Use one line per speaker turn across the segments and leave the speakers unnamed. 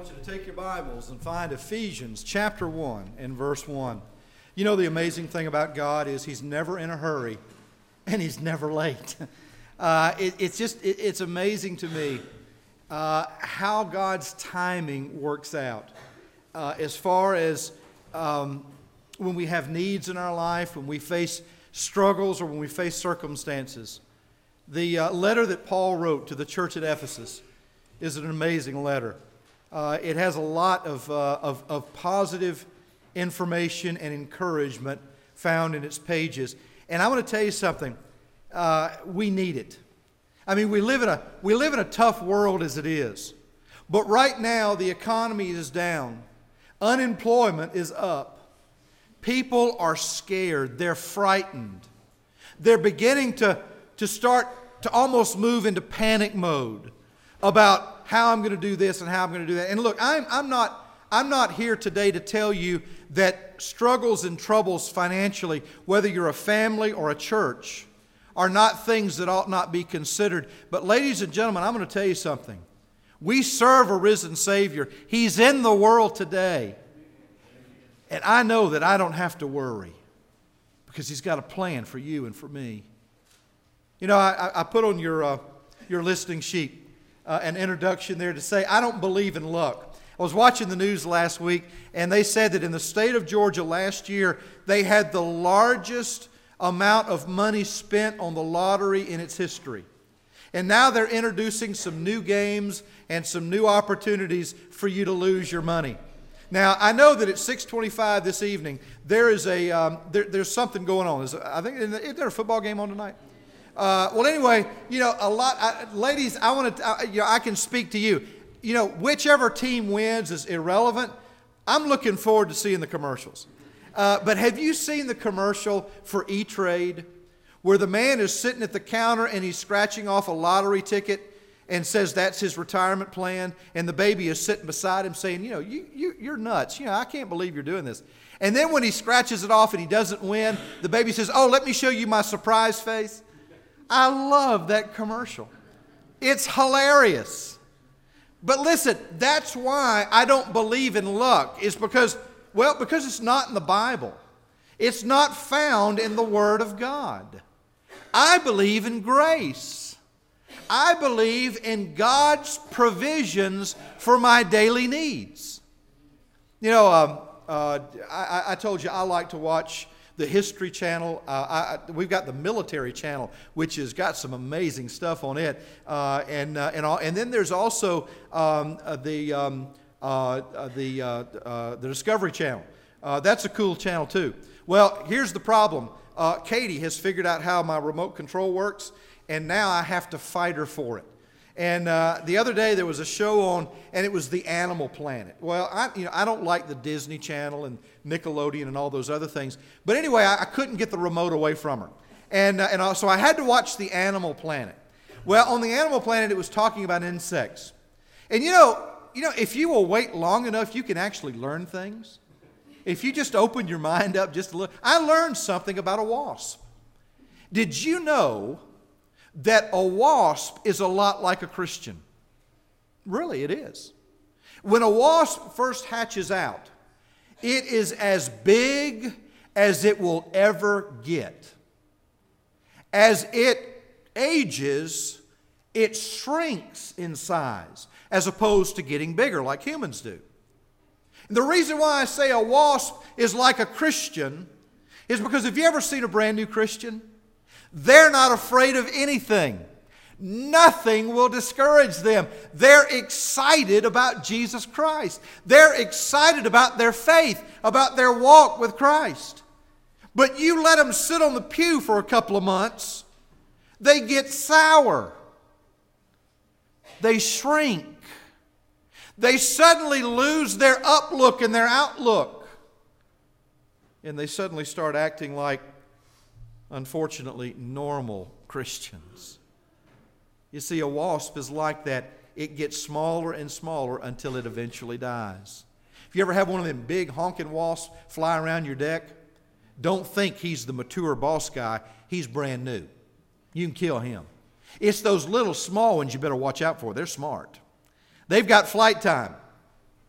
want you to take your Bibles and find Ephesians chapter 1 and verse 1. You know, the amazing thing about God is He's never in a hurry and He's never late. It's amazing to me how God's timing works out. As far as when we have needs in our life, when we face struggles or when we face circumstances. The letter that Paul wrote to the church at Ephesus is an amazing letter. It has a lot of positive information and encouragement found in its pages. And I want to tell you something. We need it. I mean, we live in a tough world as it is. But right now, the economy is down. Unemployment is up. People are scared. They're frightened. They're beginning to start to almost move into panic mode about how I'm going to do this and how I'm going to do that. And look, I'm not here today to tell you that struggles and troubles financially, whether you're a family or a church, are not things that ought not be considered. But ladies and gentlemen, I'm going to tell you something. We serve a risen Savior. He's in the world today. And I know that I don't have to worry because He's got a plan for you and for me. You know, I put on your listening sheet an introduction there to say, I don't believe in luck. I was watching the news last week, and they said that in the state of Georgia last year, they had the largest amount of money spent on the lottery in its history. And now they're introducing some new games and some new opportunities for you to lose your money. Now, I know that at 6:25 this evening, there is there's something going on. Is there a football game on tonight? Well, anyway, you know, ladies, I can speak to you. You know, whichever team wins is irrelevant. I'm looking forward to seeing the commercials. But have you seen the commercial for E-Trade where the man is sitting at the counter and he's scratching off a lottery ticket and says that's his retirement plan, and the baby is sitting beside him saying, you know, you're nuts. You know, I can't believe you're doing this. And then when he scratches it off and he doesn't win, the baby says, oh, let me show you my surprise face. I love that commercial. It's hilarious. But listen, that's why I don't believe in luck, is because it's not in the Bible. It's not found in the Word of God. I believe in grace. I believe in God's provisions for my daily needs. You know, I told you I like to watch the History Channel. We've got the Military Channel, which has got some amazing stuff on it. And then there's also the Discovery Channel. That's a cool channel too. Well, here's the problem. Katie has figured out how my remote control works, and now I have to fight her for it. And the other day there was a show on, and it was The Animal Planet. Well, I don't like the Disney Channel and Nickelodeon and all those other things. But anyway, I couldn't get the remote away from her. So I had to watch The Animal Planet. Well, on The Animal Planet, it was talking about insects. And you know, if you will wait long enough, you can actually learn things. If you just open your mind up just a little. I learned something about a wasp. Did you know that a wasp is a lot like a Christian? Really, it is. When a wasp first hatches out, it is as big as it will ever get. As it ages, it shrinks in size as opposed to getting bigger like humans do. And the reason why I say a wasp is like a Christian is because have you ever seen a brand new Christian? They're not afraid of anything. Nothing will discourage them. They're excited about Jesus Christ. They're excited about their faith, about their walk with Christ. But you let them sit on the pew for a couple of months, they get sour. They shrink. They suddenly lose their uplook and their outlook. And they suddenly start acting like, unfortunately, normal Christians. You see, a wasp is like that. It gets smaller and smaller until it eventually dies. If you ever have one of them big honking wasps fly around your deck, don't think he's the mature boss guy. He's brand new. You can kill him. It's those little small ones you better watch out for. They're smart. They've got flight time.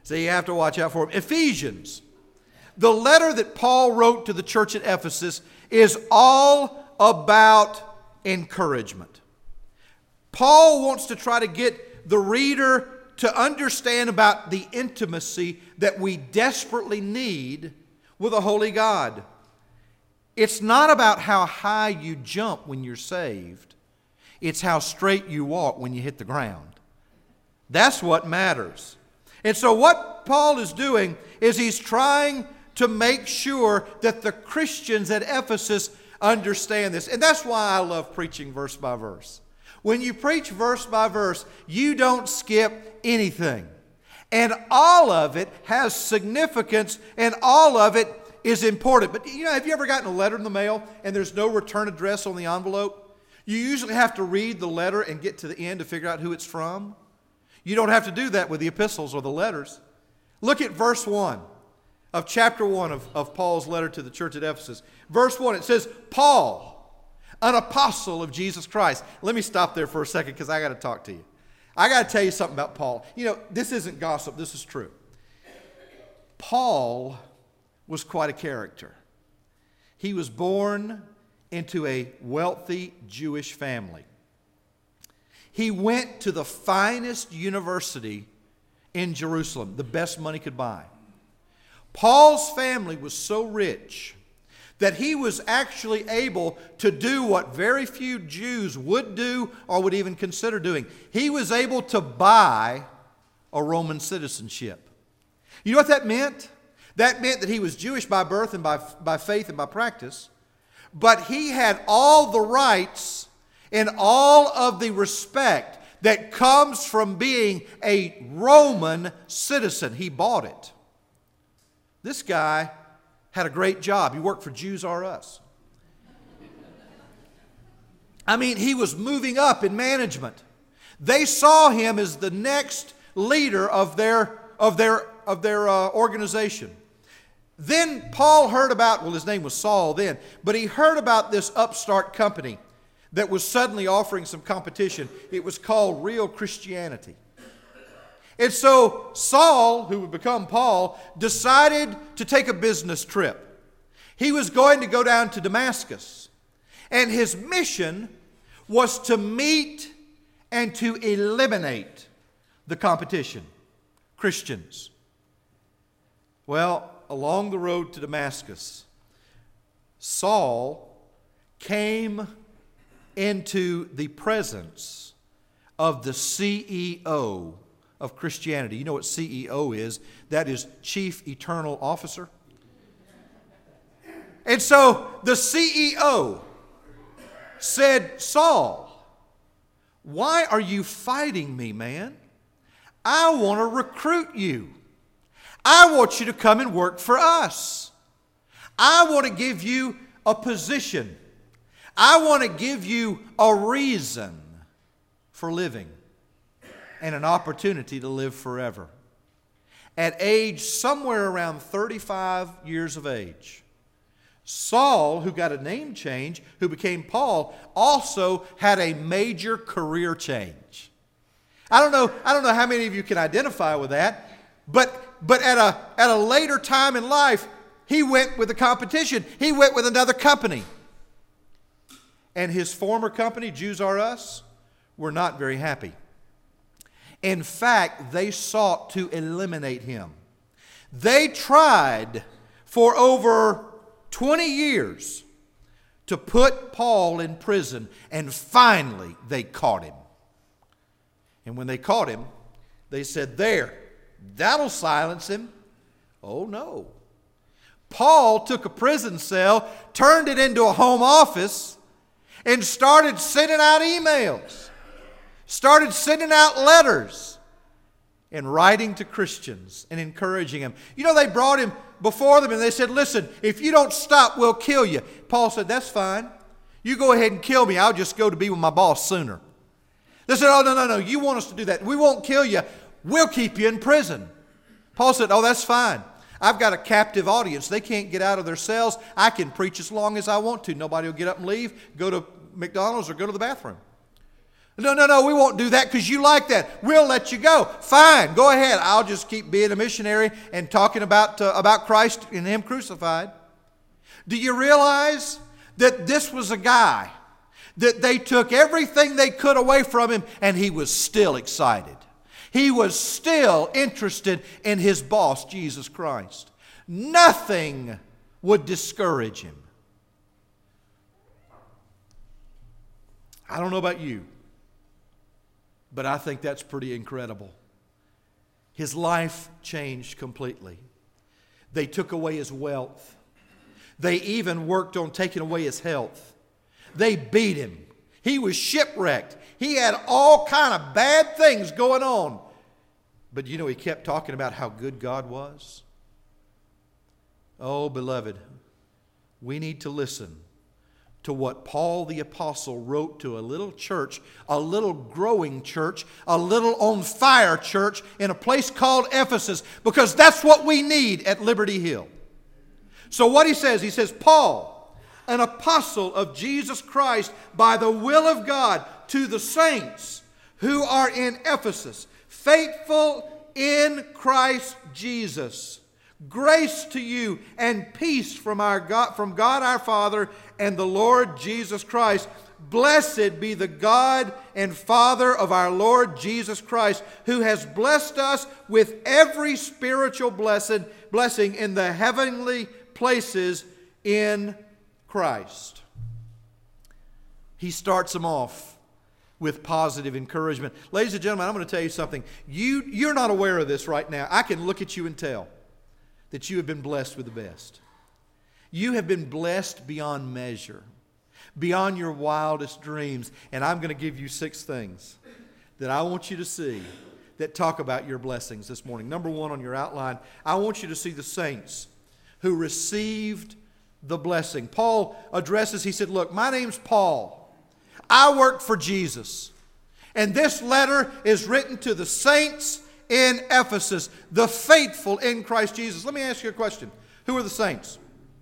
So you have to watch out for them. Ephesians. The letter that Paul wrote to the church at Ephesus is all about encouragement. Paul wants to try to get the reader to understand about the intimacy that we desperately need with a holy God. It's not about how high you jump when you're saved. It's how straight you walk when you hit the ground. That's what matters. And so what Paul is doing is he's trying to make sure that the Christians at Ephesus understand this. And that's why I love preaching verse by verse. When you preach verse by verse, you don't skip anything. And all of it has significance, and all of it is important. But have you ever gotten a letter in the mail and there's no return address on the envelope? You usually have to read the letter and get to the end to figure out who it's from. You don't have to do that with the epistles or the letters. Look at verse 1 of chapter 1 of Paul's letter to the church at Ephesus. Verse 1, it says, Paul, an apostle of Jesus Christ. Let me stop there for a second because I got to talk to you. I got to tell you something about Paul. This isn't gossip. This is true. Paul was quite a character. He was born into a wealthy Jewish family. He went to the finest university in Jerusalem, the best money could buy. Paul's family was so rich that he was actually able to do what very few Jews would do or would even consider doing. He was able to buy a Roman citizenship. You know what that meant? That meant that he was Jewish by birth and by faith and by practice, but he had all the rights and all of the respect that comes from being a Roman citizen. He bought it. This guy had a great job. He worked for Jews R Us. He was moving up in management. They saw him as the next leader of their organization. Then Paul heard about, his name was Saul then, but he heard about this upstart company that was suddenly offering some competition. It was called Real Christianity. And so Saul, who would become Paul, decided to take a business trip. He was going to go down to Damascus. And his mission was to meet and to eliminate the competition, Christians. Well, along the road to Damascus, Saul came into the presence of the CEO of Christianity. You know what CEO is? That is Chief Eternal Officer. And so the CEO said, Saul, why are you fighting me, man? I want to recruit you. I want you to come and work for us. I want to give you a position. I want to give you a reason for living and an opportunity to live forever. At age somewhere around 35 years of age, Saul, who got a name change, who became Paul, also had a major career change. I don't know how many of you can identify with that, but at a later time in life, he went with the competition. He went with another company. And his former company, Jews R Us, were not very happy. In fact, they sought to eliminate him. They tried for over 20 years to put Paul in prison, and finally they caught him. And when they caught him, they said, that'll silence him. Oh no. Paul took a prison cell, turned it into a home office, and started sending out emails, started sending out letters, and writing to Christians and encouraging them. They brought him before them and they said, listen, if you don't stop, we'll kill you. Paul said, that's fine. You go ahead and kill me. I'll just go to be with my boss sooner. They said, oh, no. You want us to do that. We won't kill you. We'll keep you in prison. Paul said, oh, that's fine. I've got a captive audience. They can't get out of their cells. I can preach as long as I want to. Nobody will get up and leave, go to McDonald's, or go to the bathroom. No, we won't do that because you like that. We'll let you go. Fine, go ahead. I'll just keep being a missionary and talking about Christ and Him crucified. Do you realize that this was a guy that they took everything they could away from him, and he was still excited. He was still interested in his boss, Jesus Christ. Nothing would discourage him. I don't know about you, but I think that's pretty incredible. His life changed completely. They took away his wealth. They even worked on taking away his health. They beat him. He was shipwrecked. He had all kind of bad things going on. But you know, he kept talking about how good God was. Oh, beloved, we need to listen to what Paul the Apostle wrote to a little church, a little growing church, a little on fire church in a place called Ephesus, because that's what we need at Liberty Hill. So what he says, Paul, an apostle of Jesus Christ by the will of God, to the saints who are in Ephesus, faithful in Christ Jesus. Grace to you and peace from God our Father and the Lord Jesus Christ. Blessed be the God and Father of our Lord Jesus Christ, who has blessed us with every spiritual blessing in the heavenly places in Christ. He starts them off with positive encouragement. Ladies and gentlemen, I'm going to tell you something. You're not aware of this right now. I can look at you and tell that you have been blessed with the best. You have been blessed beyond measure, beyond your wildest dreams. And I'm going to give you 6 things that I want you to see that talk about your blessings this morning. Number 1 on your outline, I want you to see the saints who received the blessing. Paul addresses, he said, look, my name's Paul. I work for Jesus. And this letter is written to the saints in Ephesus, the faithful in Christ Jesus. Let me ask you a question. Who are the saints?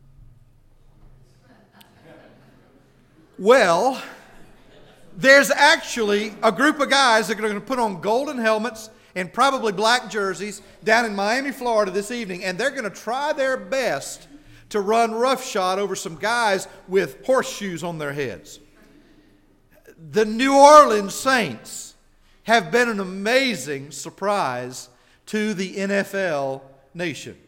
Well, there's actually a group of guys that are going to put on golden helmets and probably black jerseys down in Miami, Florida this evening, and they're going to try their best to run roughshod over some guys with horseshoes on their heads. The New Orleans Saints have been an amazing surprise to the NFL nation.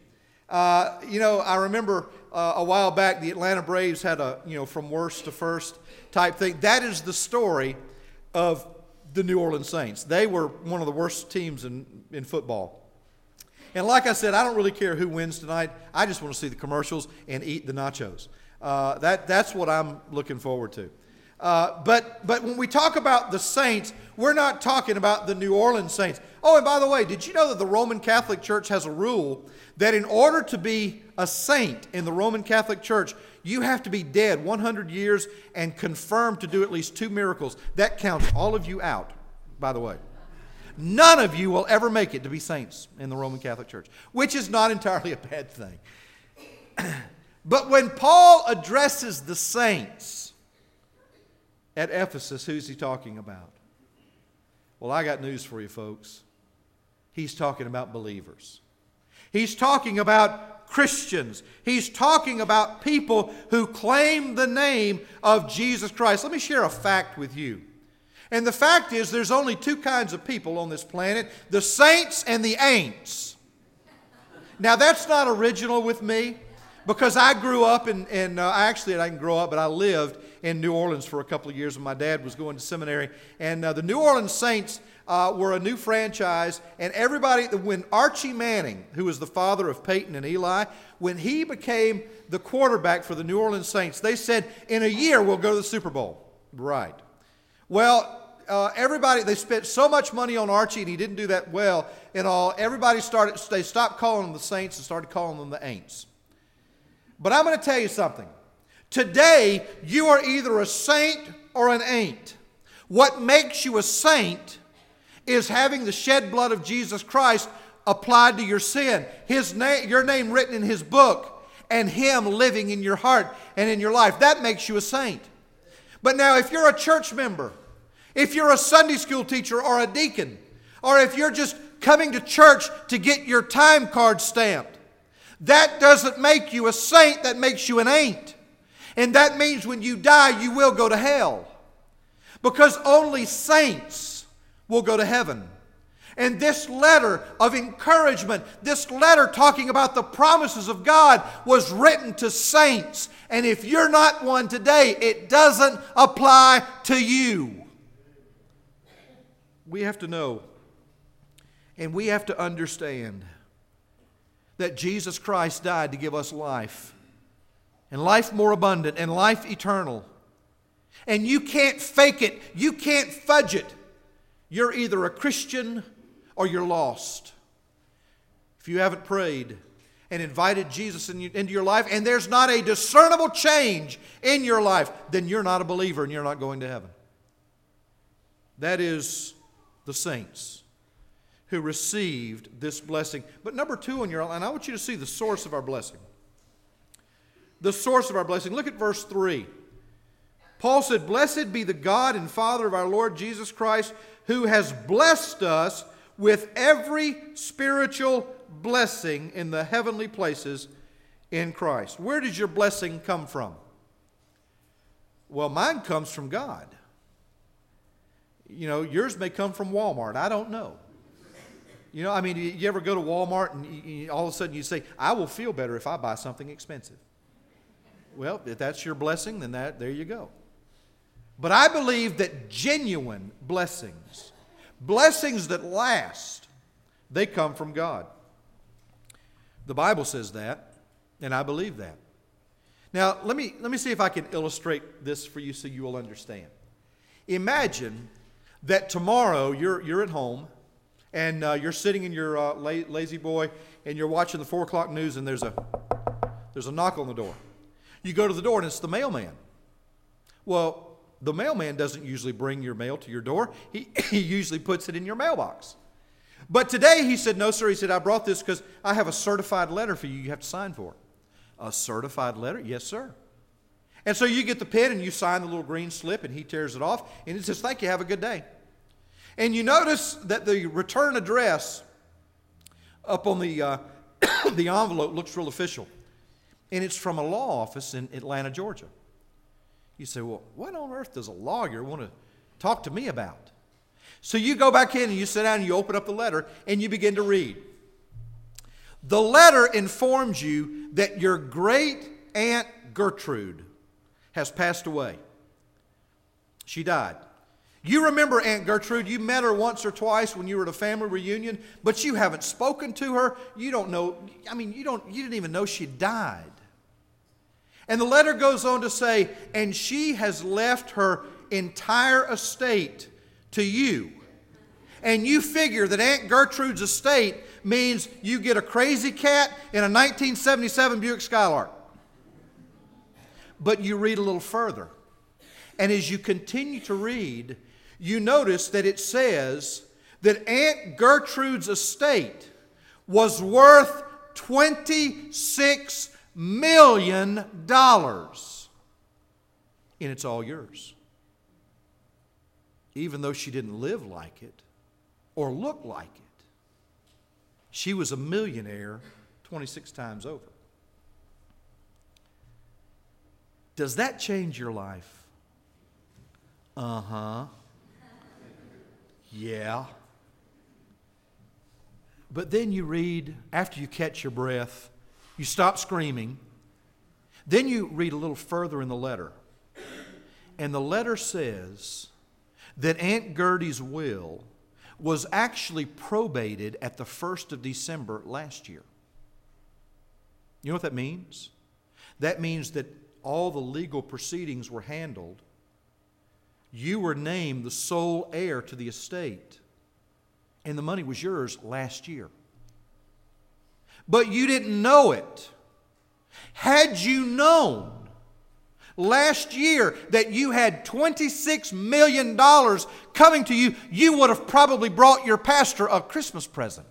I remember a while back the Atlanta Braves had a, from worst to first type thing. That is the story of the New Orleans Saints. They were one of the worst teams in football. And like I said, I don't really care who wins tonight. I just want to see the commercials and eat the nachos. That's what I'm looking forward to. But when we talk about the saints, we're not talking about the New Orleans Saints. Oh, and by the way, did you know that the Roman Catholic Church has a rule that in order to be a saint in the Roman Catholic Church, you have to be dead 100 years and confirmed to do at least 2 miracles. That counts all of you out, by the way. None of you will ever make it to be saints in the Roman Catholic Church, which is not entirely a bad thing. But when Paul addresses the saints at Ephesus, who's he talking about? Well, I got news for you, folks. He's talking about believers. He's talking about Christians. He's talking about people who claim the name of Jesus Christ. Let me share a fact with you. And the fact is, there's only 2 kinds of people on this planet, the saints and the ain'ts. Now, that's not original with me, because I grew up I didn't grow up, but I lived in New Orleans for a couple of years when my dad was going to seminary. And the New Orleans Saints were a new franchise. And everybody, when Archie Manning, who was the father of Peyton and Eli, when he became the quarterback for the New Orleans Saints, they said, in a year we'll go to the Super Bowl. Right. Well, they spent so much money on Archie, and he didn't do that well and all. They stopped calling them the Saints and started calling them the Ain'ts. But I'm going to tell you something. Today, you are either a saint or an ain't. What makes you a saint is having the shed blood of Jesus Christ applied to your sin, your name written in His book, and Him living in your heart and in your life. That makes you a saint. But now, if you're a church member, If you're a Sunday school teacher or a deacon, or if you're just coming to church to get your time card stamped, that doesn't make you a saint, that makes you an ain't. And that means when you die, you will go to hell. Because only saints will go to heaven. And this letter of encouragement, this letter talking about the promises of God, was written to saints. And if you're not one today, it doesn't apply to you. We have to know, and we have to understand, that Jesus Christ died to give us life, and life more abundant, and life eternal. And you can't fake it. You can't fudge it. You're either a Christian or you're lost. If you haven't prayed and invited Jesus into your life, and there's not a discernible change in your life, then you're not a believer and you're not going to heaven. That is the saints who received this blessing. But number two on your outline, I want you to see the source of our blessing. The source of our blessing. Look at verse 3. Paul said, "Blessed be the God and Father of our Lord Jesus Christ, who has blessed us with every spiritual blessing in the heavenly places in Christ." Where does your blessing come from? Well, mine comes from God. You know, yours may come from Walmart. I don't know. You know, I mean, you ever go to Walmart and all of a sudden you say, "I will feel better if I buy something expensive." Well, if that's your blessing, then there you go. But I believe that genuine blessings, blessings that last, they come from God. The Bible says that, and I believe that. Now, let me see if I can illustrate this for you so you will understand. Imagine that tomorrow you're at home, and you're sitting in your lazy boy, and you're watching the 4 o'clock news, and there's a knock on the door. You go to the door, and it's the mailman. Well, the mailman doesn't usually bring your mail to your door. He usually puts it in your mailbox. But today he said, "No, sir." He said, "I brought this because I have a certified letter for you. You have to sign for it." "A certified letter?" "Yes, sir." And so you get the pen and you sign the little green slip, and he tears it off, and it says, "Thank you, have a good day." And you notice that the return address up on the envelope looks real official. And it's from a law office in Atlanta, Georgia. You say, "Well, what on earth does a lawyer want to talk to me about?" So you go back in and you sit down and you open up the letter and you begin to read. The letter informs you that your great Aunt Gertrude has passed away. She died. You remember Aunt Gertrude. You met her once or twice when you were at a family reunion, but you haven't spoken to her. You don't know. I mean, you didn't even know she died. And the letter goes on to say, "And she has left her entire estate to you." And you figure that Aunt Gertrude's estate means you get a crazy cat in a 1977 Buick Skylark. But you read a little further. And as you continue to read, you notice that it says that Aunt Gertrude's estate was worth $26 million. And it's all yours. Even though she didn't live like it or look like it, she was a millionaire 26 times over. Does that change your life? Uh-huh. Yeah. But then you read, after you catch your breath, you stop screaming. Then you read a little further in the letter. And the letter says that Aunt Gertie's will was actually probated at the 1st of December last year. You know what that means? That means that all the legal proceedings were handled. You were named the sole heir to the estate, and the money was yours last year. But you didn't know it. Had you known last year that you had $26 million coming to you, you would have probably brought your pastor a Christmas present.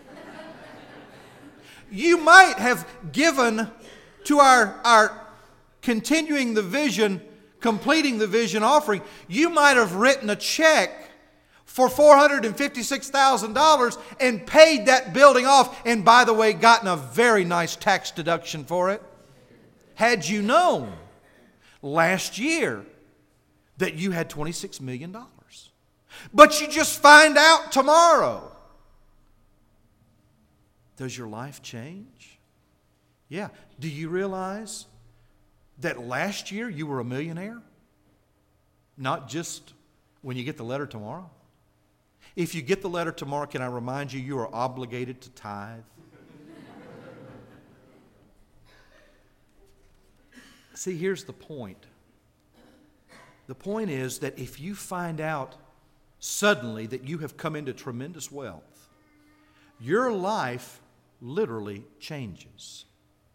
You might have given to our Continuing the Vision completing the vision offering, you might have written a check for $456,000 and paid that building off, and by the way, gotten a very nice tax deduction for it. Had you known last year that you had $26 million. But you just find out tomorrow. Does your life change? Yeah. Do you realize that last year you were a millionaire? Not just when you get the letter tomorrow. If you get the letter tomorrow, can I remind you, you are obligated to tithe? See, here's the point. The point is that if you find out suddenly that you have come into tremendous wealth, your life literally changes.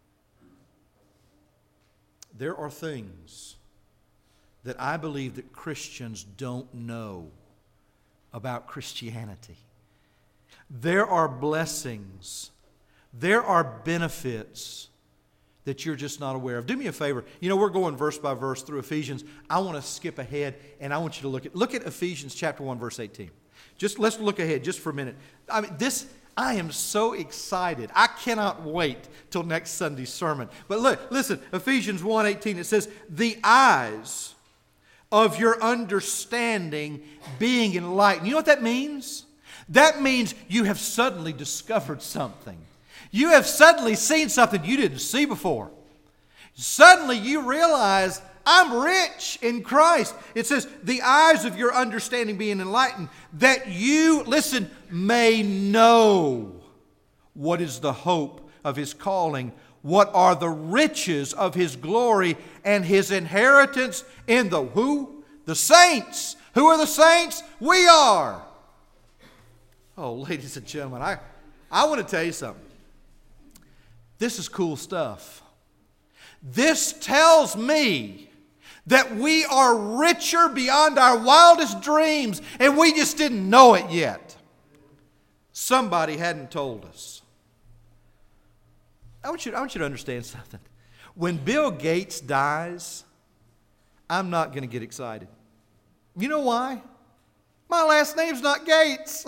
There are things that I believe that Christians don't know about Christianity. There are blessings, there are benefits that you're just not aware of. Do me a favor. We're going verse by verse through Ephesians. I want to skip ahead, and I want you to look at Ephesians chapter 1, verse 18. Let's look ahead just for a minute. I am so excited. I cannot wait till next Sunday's sermon. But listen, Ephesians 1:18, it says, the eyes of your understanding being enlightened. You know what that means? That means you have suddenly discovered something. You have suddenly seen something you didn't see before. Suddenly you realize, I'm rich in Christ. It says, the eyes of your understanding being enlightened, that you, listen, may know what is the hope of His calling, what are the riches of His glory and His inheritance in the who? The saints. Who are the saints? We are. Oh, ladies and gentlemen, I want to tell you something. This is cool stuff. This tells me that we are richer beyond our wildest dreams, and we just didn't know it yet. Somebody hadn't told us. I want you to understand something. When Bill Gates dies, I'm not going to get excited. You know why? My last name's not Gates.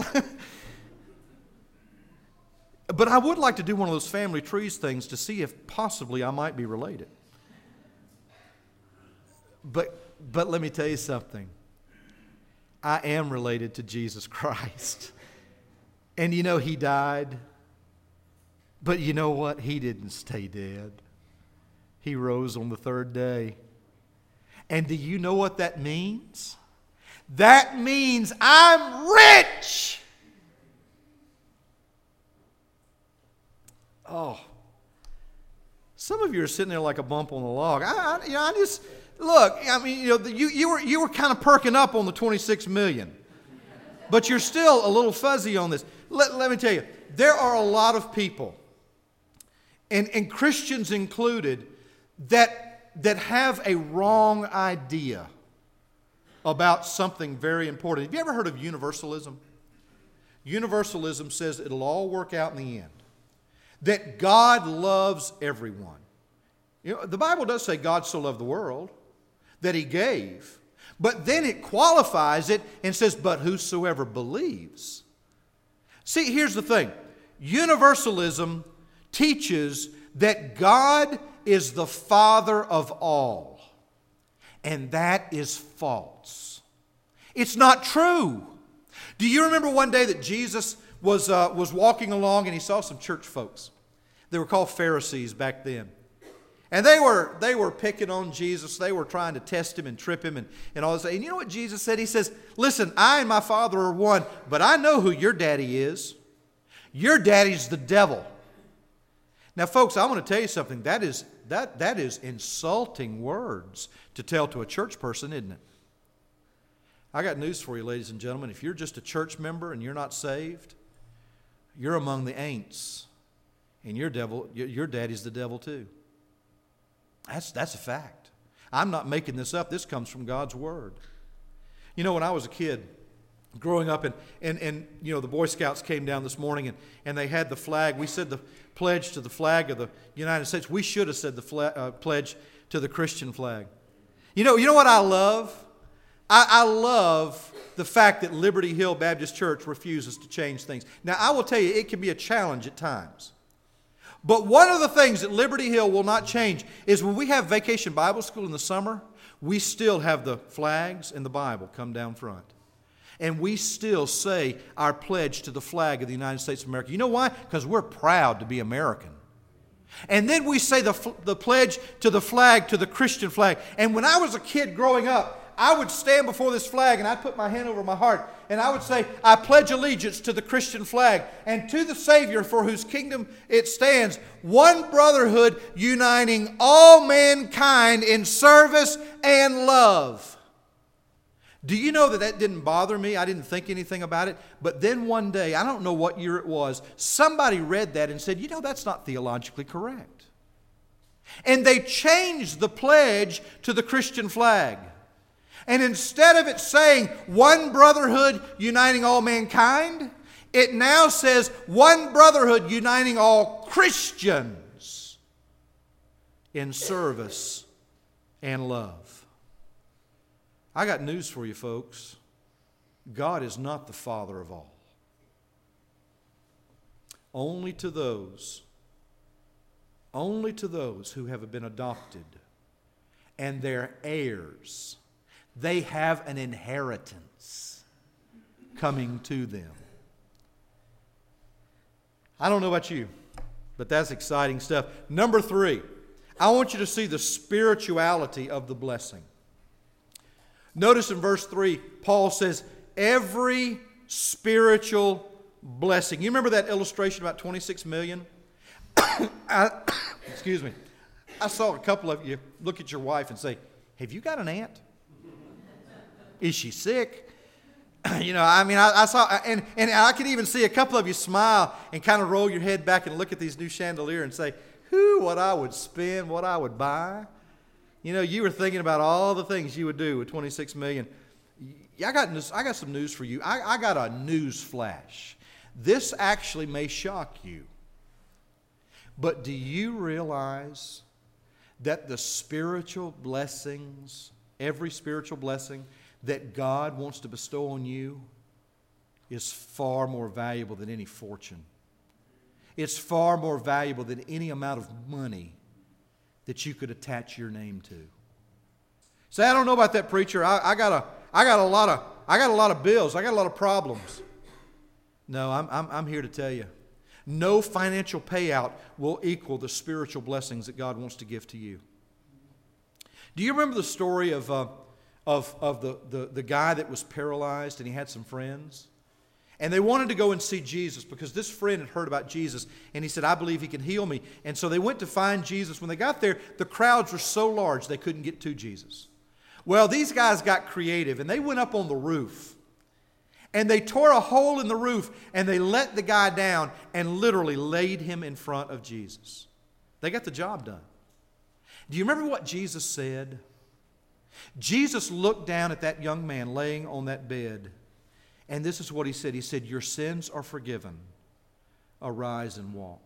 But I would like to do one of those family trees things to see if possibly I might be related. But let me tell you something. I am related to Jesus Christ. And He died. But you know what? He didn't stay dead. He rose on the third day. And do you know what that means? That means I'm rich. Oh, some of you are sitting there like a bump on the log. You were kind of perking up on the 26 million, but you're still a little fuzzy on this. Let me tell you, there are a lot of people, and Christians included, that have a wrong idea about something very important. Have you ever heard of universalism? Universalism says it'll all work out in the end. That God loves everyone. The Bible does say God so loved the world that He gave. But then it qualifies it and says, but whosoever believes. See, here's the thing. Universalism teaches that God is the Father of all. And that is false. It's not true. Do you remember one day that Jesus was walking along and He saw some church folks? They were called Pharisees back then. And they were picking on Jesus. They were trying to test Him and trip Him and all this. And you know what Jesus said? He says, listen, I and my Father are one, but I know who your daddy is. Your daddy's the devil. Now, folks, I want to tell you something. That is insulting words to tell to a church person, isn't it? I got news for you, ladies and gentlemen. If you're just a church member and you're not saved, you're among the ain'ts. And your daddy's the devil too. That's a fact. I'm not making this up. This comes from God's Word. When I was a kid, growing up, and the Boy Scouts came down this morning, and they had the flag. We said the pledge to the flag of the United States. We should have said the pledge to the Christian flag. You know what I love? I love the fact that Liberty Hill Baptist Church refuses to change things. Now, I will tell you, it can be a challenge at times. But one of the things that Liberty Hill will not change is when we have Vacation Bible School in the summer, we still have the flags and the Bible come down front. And we still say our pledge to the flag of the United States of America. You know why? Because we're proud to be American. And then we say the pledge to the flag, to the Christian flag. And when I was a kid growing up, I would stand before this flag and I'd put my hand over my heart and I would say, I pledge allegiance to the Christian flag and to the Savior for whose kingdom it stands, one brotherhood uniting all mankind in service and love. Do you know that didn't bother me? I didn't think anything about it. But then one day, I don't know what year it was, somebody read that and said, you know, that's not theologically correct. And they changed the pledge to the Christian flag. And instead of it saying one brotherhood uniting all mankind, it now says one brotherhood uniting all Christians in service and love. I got news for you, folks. God is not the Father of all. Only to those who have been adopted and their heirs. They have an inheritance coming to them. I don't know about you, but that's exciting stuff. Number 3, I want you to see the spirituality of the blessing. Notice in verse 3, Paul says, every spiritual blessing. You remember that illustration about 26 million? Excuse me. I saw a couple of you look at your wife and say, have you got an aunt? Is she sick? You know, I mean, I saw, and I could even see a couple of you smile and kind of roll your head back and look at these new chandelier and say, what I would spend, what I would buy. You know, you were thinking about all the things you would do with 26 million. I got some news for you. I got a news flash. This actually may shock you. But do you realize that the spiritual blessings, every spiritual blessing that God wants to bestow on you is far more valuable than any fortune. It's far more valuable than any amount of money that you could attach your name to. Say, I don't know about that, preacher. I got a lot of bills. I got a lot of problems. No, I'm here to tell you, no financial payout will equal the spiritual blessings that God wants to give to you. Do you remember the story of the guy that was paralyzed and he had some friends? And they wanted to go and see Jesus because this friend had heard about Jesus and he said, I believe he can heal me. And so they went to find Jesus. When they got there, the crowds were so large they couldn't get to Jesus. Well, these guys got creative and they went up on the roof and they tore a hole in the roof and they let the guy down and literally laid him in front of Jesus. They got the job done. Do you remember what Jesus said? Jesus looked down at that young man laying on that bed, and this is what he said. He said, your sins are forgiven. Arise and walk.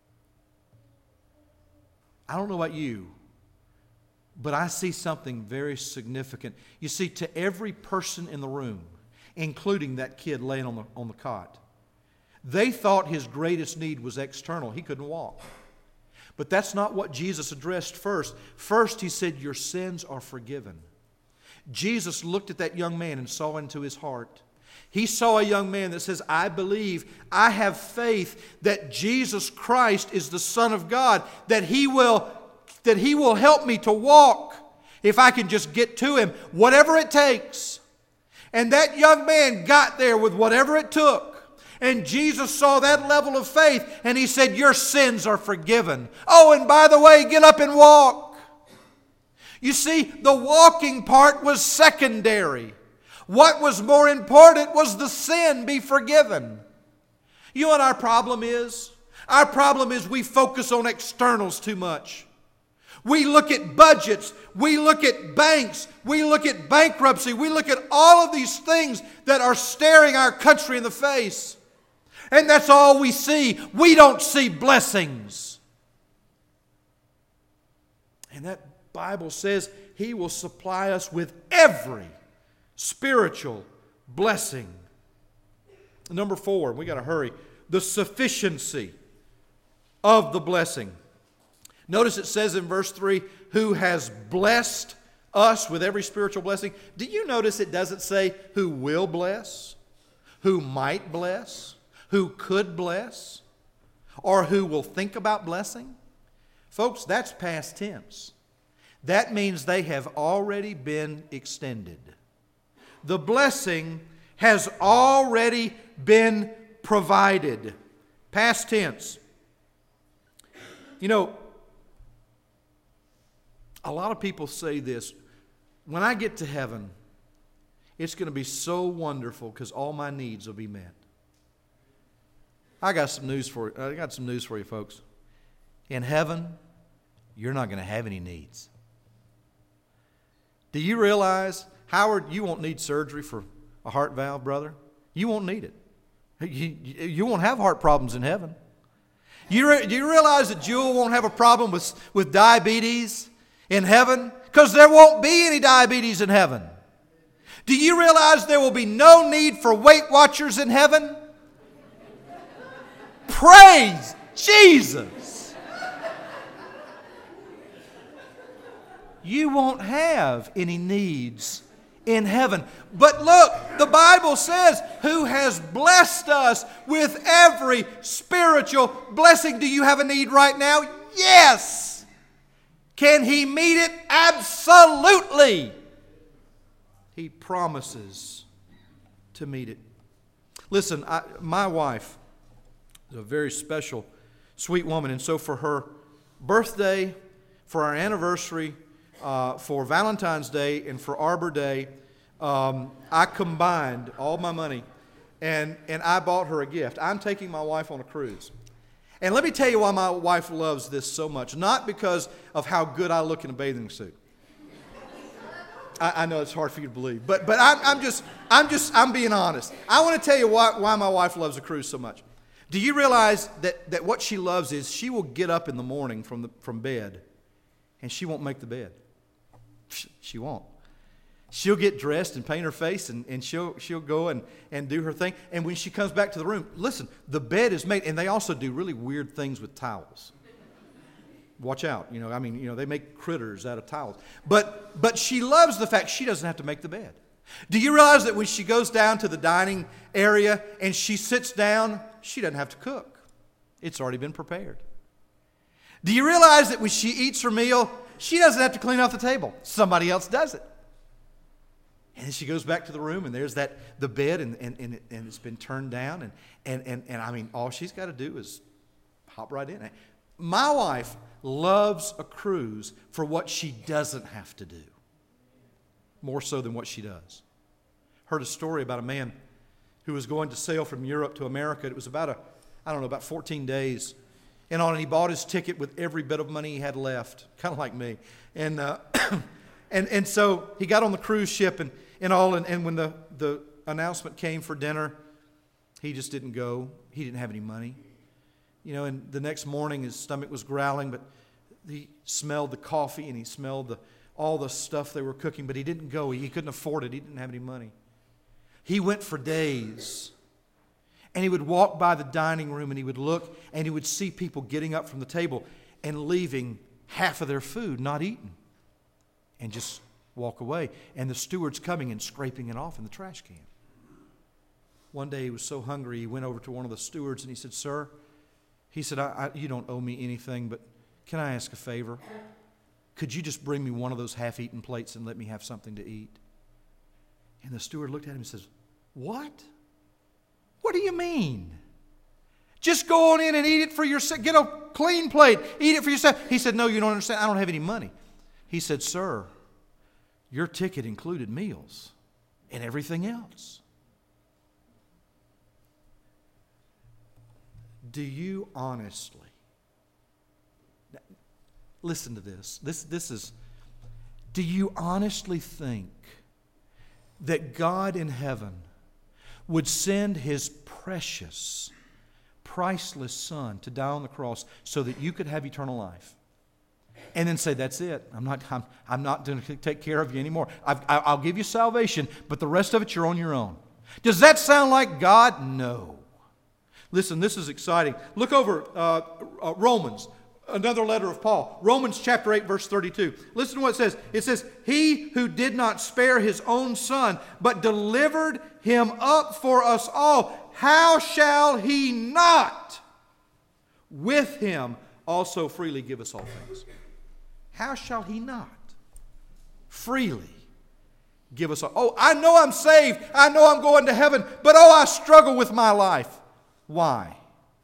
I don't know about you, but I see something very significant. You see, to every person in the room, including that kid laying on the cot, they thought his greatest need was external. He couldn't walk. But that's not what Jesus addressed first. First, he said, your sins are forgiven. Jesus looked at that young man and saw into his heart. He saw a young man that says, I believe, I have faith that Jesus Christ is the Son of God, that He will help me to walk if I can just get to Him, whatever it takes. And that young man got there with whatever it took. And Jesus saw that level of faith and He said, your sins are forgiven. Oh, and by the way, get up and walk. You see, the walking part was secondary. What was more important was the sin be forgiven. You know what our problem is? Our problem is we focus on externals too much. We look at budgets, we look at banks, we look at bankruptcy, we look at all of these things that are staring our country in the face. And that's all we see. We don't see blessings. And Bible says He will supply us with every spiritual blessing. Number 4, we got to hurry. The sufficiency of the blessing. Notice it says in verse 3, who has blessed us with every spiritual blessing. Do you notice it doesn't say who will bless, who might bless, who could bless, or who will think about blessing? Folks, that's past tense. That means they have already been extended. The blessing has already been provided. Past tense. You know, a lot of people say this, when I get to heaven, it's going to be so wonderful because all my needs will be met. I got some news for you, folks. In heaven, you're not going to have any needs. Do you realize, Howard, you won't need surgery for a heart valve, brother? You won't need it. You won't have heart problems in heaven. Do you realize that Jewel won't have a problem with diabetes in heaven? Because there won't be any diabetes in heaven. Do you realize there will be no need for Weight Watchers in heaven? Praise Jesus! You won't have any needs in heaven. But look, the Bible says, who has blessed us with every spiritual blessing. Do you have a need right now? Yes! Can He meet it? Absolutely! He promises to meet it. Listen, my wife is a very special, sweet woman. And so for her birthday, for our anniversary, for Valentine's Day, and for Arbor Day, I combined all my money and I bought her a gift. I'm taking my wife on a cruise. And let me tell you why my wife loves this so much. Not because of how good I look in a bathing suit. I know it's hard for you to believe, but I'm being honest. I want to tell you why my wife loves a cruise so much. Do you realize that what she loves is she will get up in the morning from bed and she won't make the bed. She won't. She'll get dressed and paint her face and she'll go and do her thing. And when she comes back to the room, listen, the bed is made, and they also do really weird things with towels. Watch out, they make critters out of towels. But she loves the fact she doesn't have to make the bed. Do you realize that when she goes down to the dining area and she sits down, she doesn't have to cook. It's already been prepared. Do you realize that when she eats her meal, she doesn't have to clean off the table. Somebody else does it. And then she goes back to the room, and there's the bed, and it's been turned down, and all she's got to do is hop right in. My wife loves a cruise for what she doesn't have to do, more so than what she does. Heard a story about a man who was going to sail from Europe to America. It was about 14 days. And he bought his ticket with every bit of money he had left, kind of like me. And and so he got on the cruise ship and when the announcement came for dinner, he just didn't go. He didn't have any money. And the next morning his stomach was growling, but he smelled the coffee and he smelled all the stuff they were cooking, but he didn't go. He couldn't afford it. He didn't have any money. He went for days. And he would walk by the dining room and he would look and he would see people getting up from the table and leaving half of their food not eaten and just walk away. And the steward's coming and scraping it off in the trash can. One day he was so hungry he went over to one of the stewards and he said, "Sir," he said, you don't owe me anything, but can I ask a favor? Could you just bring me one of those half-eaten plates and let me have something to eat? And the steward looked at him and says, "What? What do you mean? Just go on in and eat it for yourself. Get a clean plate. Eat it for yourself." He said, "No, you don't understand. I don't have any money." He said, "Sir, your ticket included meals and everything else." Do you honestly, listen to this. This is, do you honestly think that God in heaven would send His precious, priceless Son to die on the cross so that you could have eternal life? And then say, that's it. I'm not going to take care of you anymore. I'll give you salvation, but the rest of it, you're on your own. Does that sound like God? No. Listen, this is exciting. Look over Romans, another letter of Paul. Romans chapter 8, verse 32. Listen to what it says. It says, He who did not spare His own Son, but delivered Him up for us all, how shall He not with Him also freely give us all things? How shall He not freely give us all? Oh, I know I'm saved. I know I'm going to heaven. But oh, I struggle with my life. Why?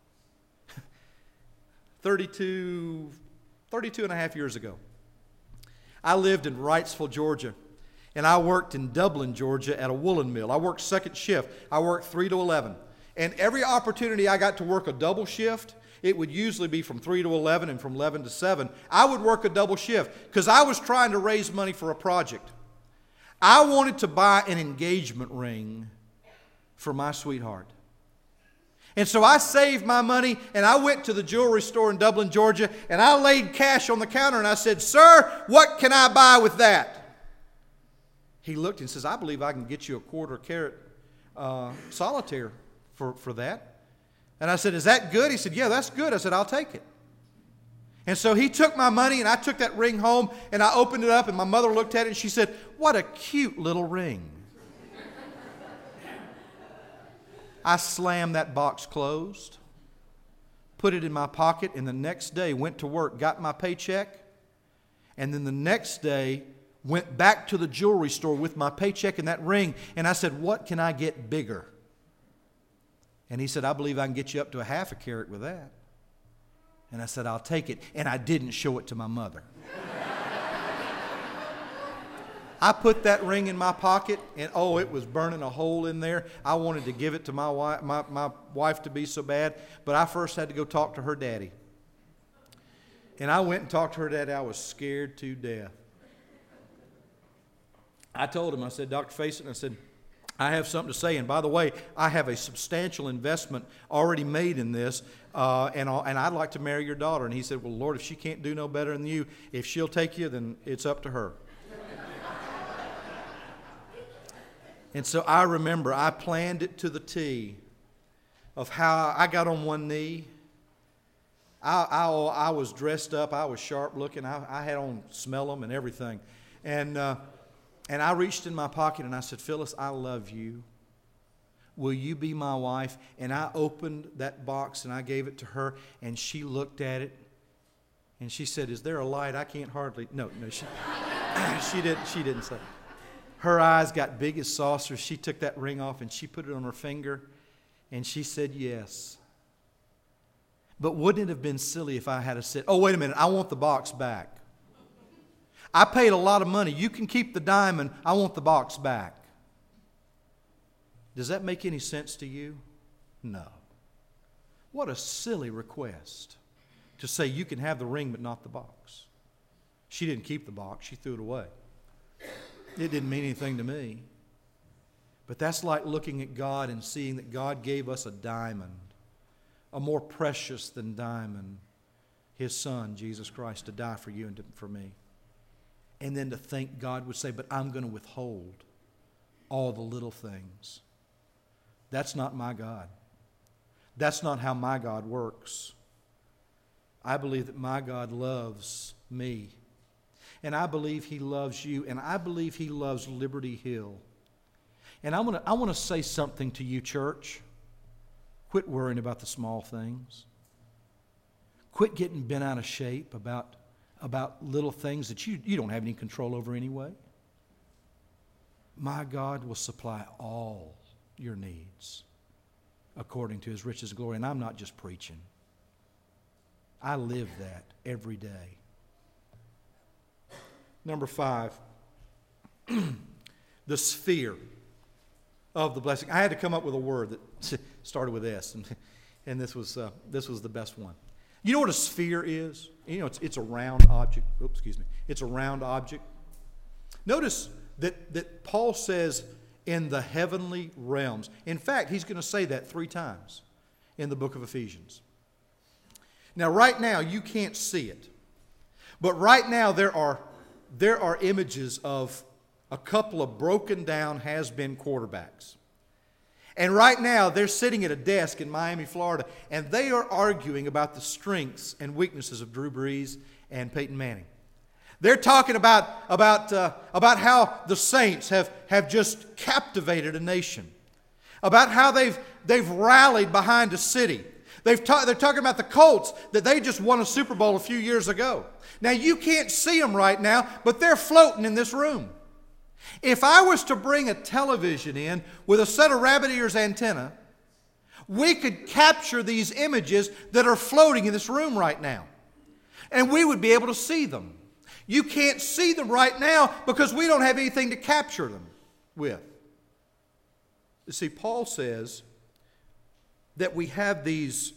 32 and a half years ago, I lived in Wrightsville, Georgia. And I worked in Dublin, Georgia at a woolen mill. I worked second shift. I worked 3 to 11. And every opportunity I got to work a double shift, it would usually be from 3 to 11 and from 11 to 7. I would work a double shift because I was trying to raise money for a project. I wanted to buy an engagement ring for my sweetheart. And so I saved my money and I went to the jewelry store in Dublin, Georgia, and I laid cash on the counter and I said, Sir, what can I buy with that? He looked and says, I believe I can get you a quarter-carat solitaire for that. And I said, is that good? He said, yeah, that's good. I said, I'll take it. And so he took my money and I took that ring home and I opened it up and my mother looked at it and she said, what a cute little ring. I slammed that box closed, put it in my pocket, and the next day went to work, got my paycheck, and then the next day went back to the jewelry store with my paycheck and that ring, and I said, what can I get bigger? And he said, I believe I can get you up to a half a carat with that. And I said, I'll take it. And I didn't show it to my mother. I put that ring in my pocket, and oh, it was burning a hole in there. I wanted to give it to my wife to be so bad, but I first had to go talk to her daddy. And I went and talked to her daddy. I was scared to death. I told him, I said, Dr. Facet, I said, I have something to say, and by the way, I have a substantial investment already made in this, and I'd like to marry your daughter. And he said, well, Lord, if she can't do no better than you, if she'll take you, then it's up to her. And so I remember I planned it to the T of how I got on one knee. I was dressed up. I was sharp looking. I had on smell 'em and everything. And I reached in my pocket and I said, Phyllis, I love you. Will you be my wife? And I opened that box and I gave it to her, and she looked at it and she said, is there a light? I can't hardly. No, she didn't say. Her eyes got big as saucers. She took that ring off and she put it on her finger and she said yes. But wouldn't it have been silly if I had said, oh, wait a minute, I want the box back. I paid a lot of money. You can keep the diamond. I want the box back. Does that make any sense to you? No. What a silly request to say you can have the ring but not the box. She didn't keep the box. She threw it away. It didn't mean anything to me. But that's like looking at God and seeing that God gave us a diamond, a more precious than diamond, His Son, Jesus Christ, to die for you and for me. And then to think God would say, but I'm going to withhold all the little things. That's not my God. That's not how my God works. I believe that my God loves me. And I believe He loves you. And I believe He loves Liberty Hill. And I want to say something to you, church. Quit worrying about the small things. Quit getting bent out of shape about little things that you don't have any control over anyway. My God will supply all your needs according to His riches and glory. And I'm not just preaching. I live that every day. Number 5, the sphere of the blessing. I had to come up with a word that started with S, and this was the best one. You know what a sphere is? You know, it's a round object. It's a round object. Notice that Paul says in the heavenly realms. In fact, he's going to say that 3 times in the book of Ephesians. Now, right now, you can't see it. But right now there are images of a couple of broken down has-been quarterbacks. And right now they're sitting at a desk in Miami, Florida, and they are arguing about the strengths and weaknesses of Drew Brees and Peyton Manning. They're talking about how the Saints have just captivated a nation, about how they've rallied behind a city. They're talking about the Colts, that they just won a Super Bowl a few years ago. Now, you can't see them right now, but they're floating in this room. If I was to bring a television in with a set of rabbit ears antenna, we could capture these images that are floating in this room right now. And we would be able to see them. You can't see them right now because we don't have anything to capture them with. You see, Paul says that we have these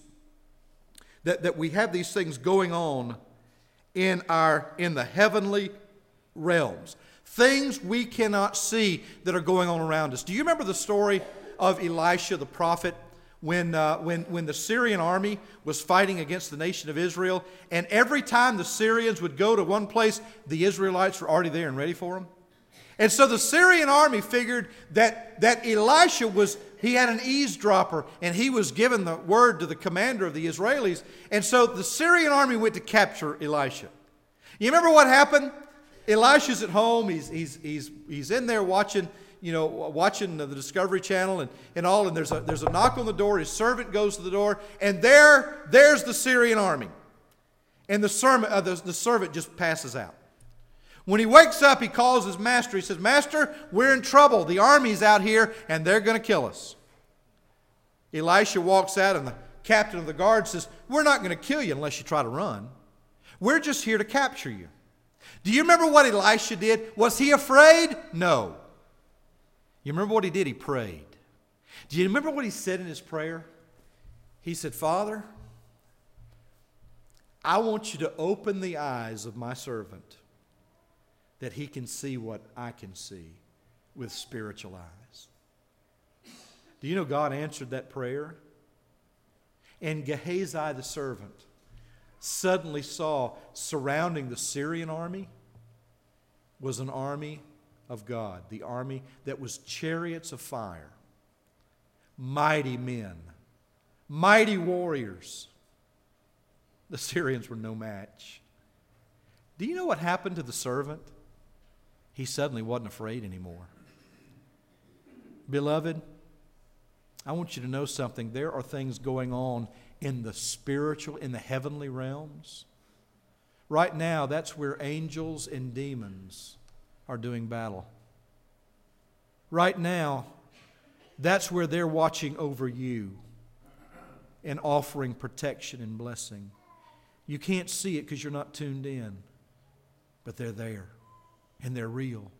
things going on in the heavenly realms. Things we cannot see that are going on around us. Do you remember the story of Elisha the prophet when the Syrian army was fighting against the nation of Israel, and every time the Syrians would go to one place, the Israelites were already there and ready for them? And so the Syrian army figured that Elisha he had an eavesdropper, and he was given the word to the commander of the Israelis. And so the Syrian army went to capture Elisha. You remember what happened? Elisha's at home. He's in there watching the Discovery Channel and all. And there's a knock on the door. His servant goes to the door, and there's the Syrian army. And the servant just passes out. When he wakes up, he calls his master. He says, "Master, we're in trouble. The army's out here, and they're going to kill us." Elisha walks out, and the captain of the guard says, "We're not going to kill you unless you try to run. We're just here to capture you." Do you remember what Elisha did? Was he afraid? No. You remember what he did? He prayed. Do you remember what he said in his prayer? He said, "Father, I want you to open the eyes of my servant that he can see what I can see with spiritual eyes." Do you know God answered that prayer? And Gehazi the servant suddenly saw surrounding the Syrian army was an army of God, the army that was chariots of fire, mighty men, mighty warriors. The Syrians were no match. Do you know what happened to the servant? He suddenly wasn't afraid anymore. Beloved, I want you to know something. There are things going on in the spiritual, in the heavenly realms. Right now, that's where angels and demons are doing battle. Right now, that's where they're watching over you and offering protection and blessing. You can't see it because you're not tuned in, but they're there. And they're real.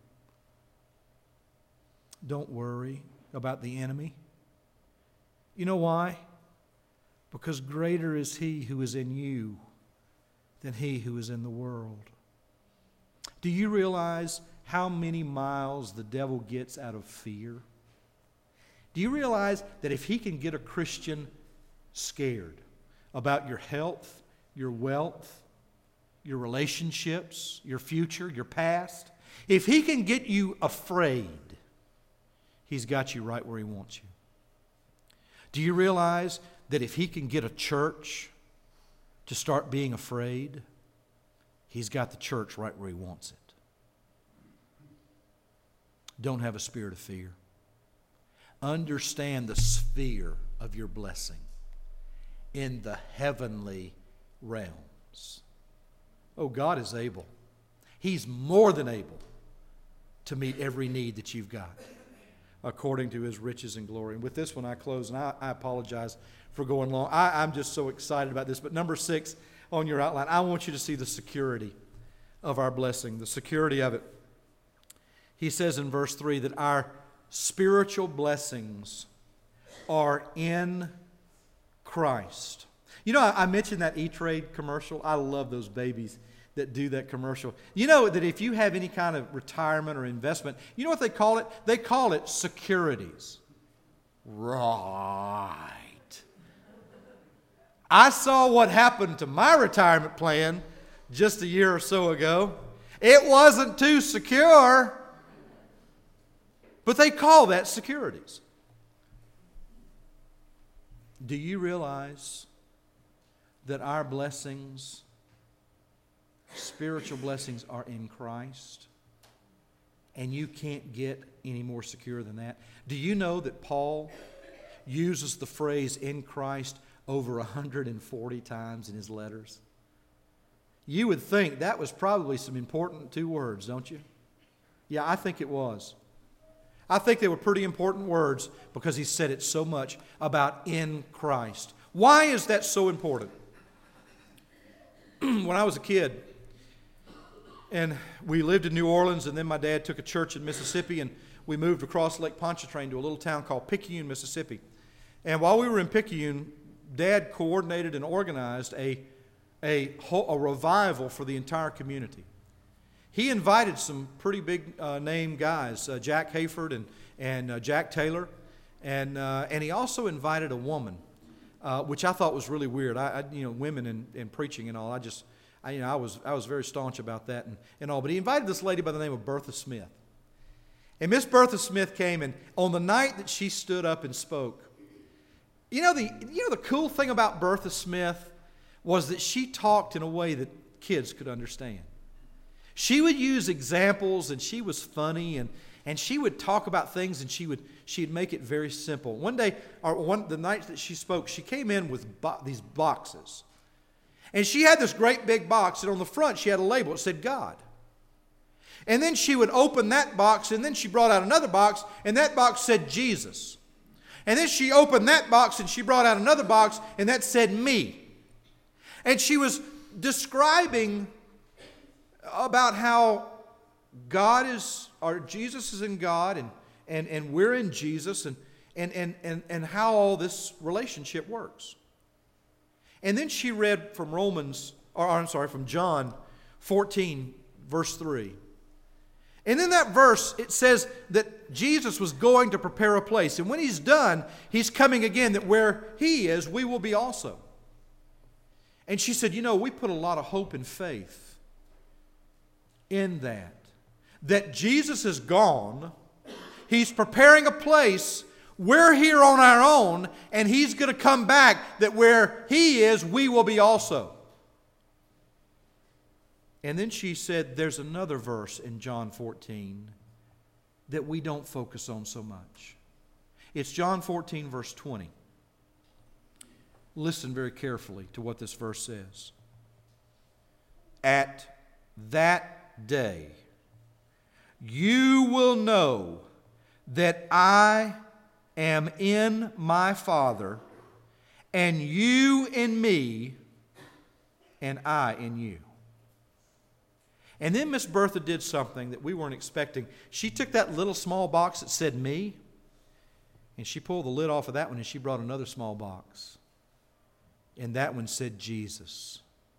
Don't worry about the enemy. You know why? Because greater is he who is in you than he who is in the world. Do you realize how many miles the devil gets out of fear? Do you realize that if he can get a Christian scared about your health, your wealth, your relationships, your future, your past, if he can get you afraid, he's got you right where he wants you. Do you realize that if he can get a church to start being afraid, he's got the church right where he wants it? Don't have a spirit of fear. Understand the sphere of your blessing in the heavenly realms. Oh, God is able. He's more than able to meet every need that you've got according to his riches and glory. And with this one I close, and I apologize for going long. I'm just so excited about this. But number 6 on your outline, I want you to see the security of our blessing, the security of it. He says in verse 3 that our spiritual blessings are in Christ. You know, I mentioned that E-Trade commercial. I love those babies that do that commercial. You know that if you have any kind of retirement or investment, you know what they call it? They call it securities. Right. I saw what happened to my retirement plan just a year or so ago. It wasn't too secure, but they call that securities. Do you realize that our blessings, spiritual blessings, are in Christ? And you can't get any more secure than that. Do you know that Paul uses the phrase "in Christ" over 140 times in his letters? You would think that was probably some important 2 words, don't you? Yeah, I think it was. I think they were pretty important words because he said it so much about in Christ. Why is that so important? When I was a kid, and we lived in New Orleans, and then my dad took a church in Mississippi, and we moved across Lake Pontchartrain to a little town called Picayune, Mississippi. And while we were in Picayune, Dad coordinated and organized a revival for the entire community. He invited some pretty big name guys, Jack Hayford and Jack Taylor, and he also invited a woman, which I thought was really weird. Women in preaching and all. I was very staunch about that and all. But he invited this lady by the name of Bertha Smith. And Miss Bertha Smith came, and on the night that she stood up and spoke, the cool thing about Bertha Smith was that she talked in a way that kids could understand. She would use examples, and she was funny, and she would talk about things, and she'd make it very simple. One day, the night that she spoke, she came in with these boxes. And she had this great big box, and on the front she had a label. It said God. And then she would open that box, and then she brought out another box, and that box said Jesus. And then she opened that box, and she brought out another box, and that said me. And she was describing about how God is, or Jesus is in God, and we're in Jesus, and how all this relationship works. And then she read from from John 14, verse 3. And in that verse, it says that Jesus was going to prepare a place. And when he's done, he's coming again, that where he is, we will be also. And she said, we put a lot of hope and faith in that Jesus is gone. He's preparing a place. We're here on our own, and he's going to come back, that where he is, we will be also. And then she said there's another verse in John 14 that we don't focus on so much. It's John 14, verse 20. Listen very carefully to what this verse says. At that day, you will know that I am in my Father, and you in me, and I in you. And then Miss Bertha did something that we weren't expecting. She took that little small box that said me, and she pulled the lid off of that one, and she brought another small box. And that one said Jesus.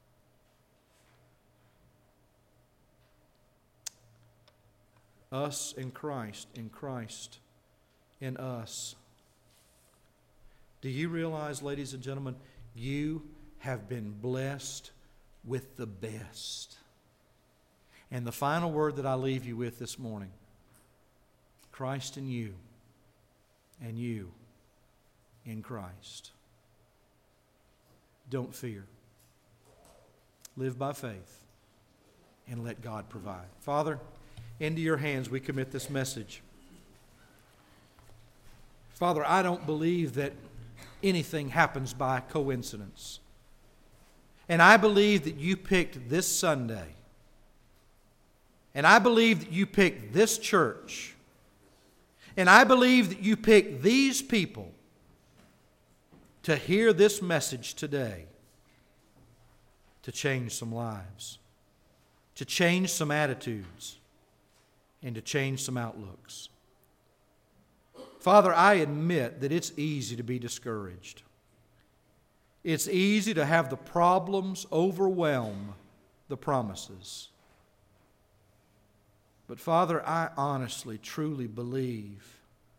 Us in Christ in us. Do you realize, ladies and gentlemen, you have been blessed with the best? And the final word that I leave you with this morning, Christ in you, and you in Christ. Don't fear. Live by faith and let God provide. Father, into your hands we commit this message. Father, I don't believe that anything happens by coincidence. And I believe that you picked this Sunday. And I believe that you picked this church. And I believe that you picked these people to hear this message today, to change some lives, to change some attitudes, and to change some outlooks. Father, I admit that it's easy to be discouraged. It's easy to have the problems overwhelm the promises. But Father, I honestly, truly believe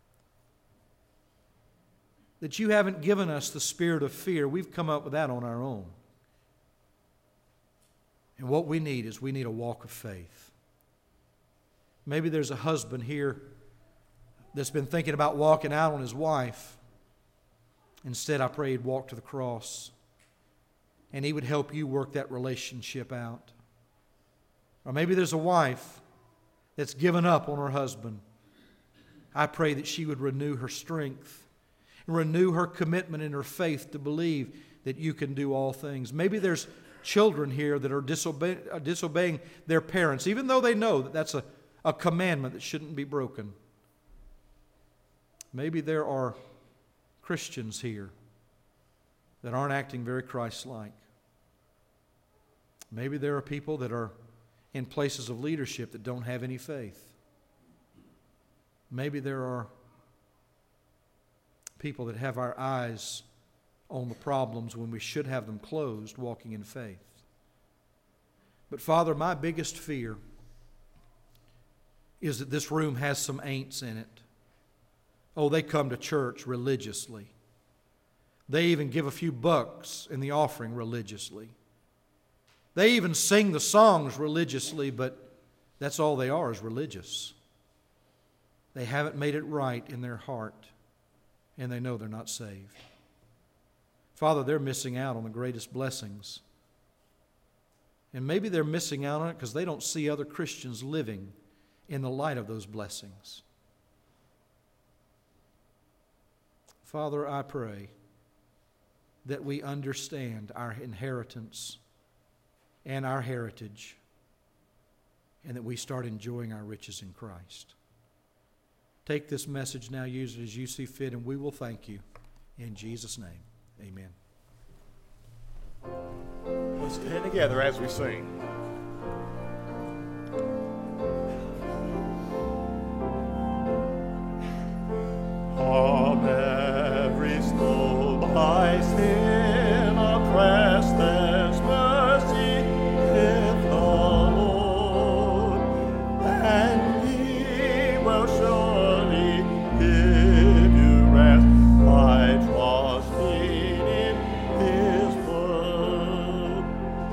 that you haven't given us the spirit of fear. We've come up with that on our own. And what we need is we need a walk of faith. Maybe there's a husband here that's been thinking about walking out on his wife. Instead, I pray he'd walk to the cross and he would help you work that relationship out. Or maybe there's a wife that's given up on her husband. I pray that she would renew her strength and renew her commitment in her faith to believe that you can do all things. Maybe there's children here that are disobeying their parents, even though they know that that's a commandment that shouldn't be broken. Maybe there are Christians here that aren't acting very Christ-like. Maybe there are people that are in places of leadership that don't have any faith. Maybe there are people that have our eyes on the problems when we should have them closed, walking in faith. But Father, my biggest fear is that this room has some ain'ts in it. Oh, they come to church religiously. They even give a few bucks in the offering religiously. They even sing the songs religiously, but that's all they are, is religious. They haven't made it right in their heart, and they know they're not saved. Father, they're missing out on the greatest blessings. And maybe they're missing out on it because they don't see other Christians living in the light of those blessings. Father, I pray that we understand our inheritance and our heritage, and that we start enjoying our riches in Christ. Take this message now, use it as you see fit, and we will thank you. In Jesus' name, amen.
Let's stand together as we sing. On every soul by sin oppressed, there's mercy in the Lord, and He will surely give you rest by trusting in His word.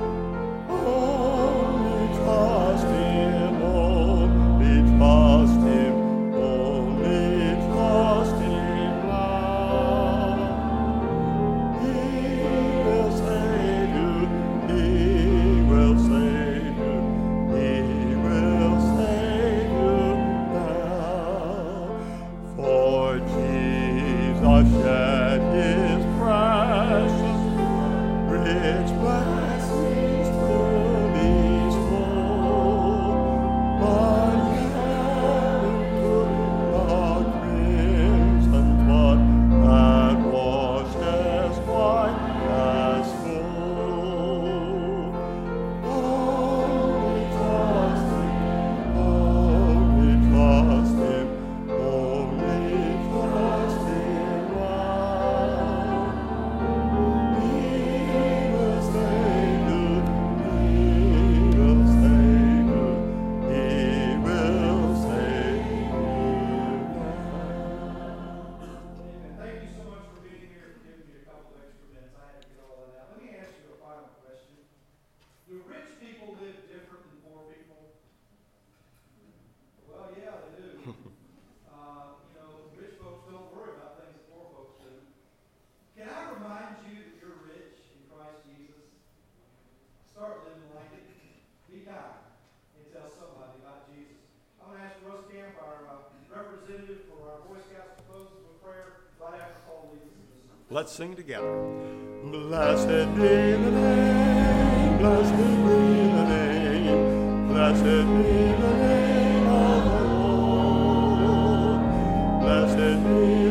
Only trust Him, only trust Him, only trust Him now. He will save you, He will save you, He will save you now. For Jesus shed His precious, rich blessings to bestow. But heaven took the crimson blood that washes white as snow. Only trust Him, only trust Him, only trust Him now. He will save you, He will save you, He will save you
Thank you so much for being here and giving me a couple of extra minutes. I had to get all that out. Let me ask you a final question. Do rich people live different than poor people? Well, yeah, they do. Rich folks don't worry about things that poor folks do. Can I remind you that you're rich in Christ Jesus? Start living like it. Be kind and tell somebody about Jesus. I'm going to ask Russ Camp, our representative for our Boy Scouts, to close with prayer right after Paul leads us in this.
Let's sing together. Blessed be the name, blessed be the name, blessed be the name of the Lord. Blessed be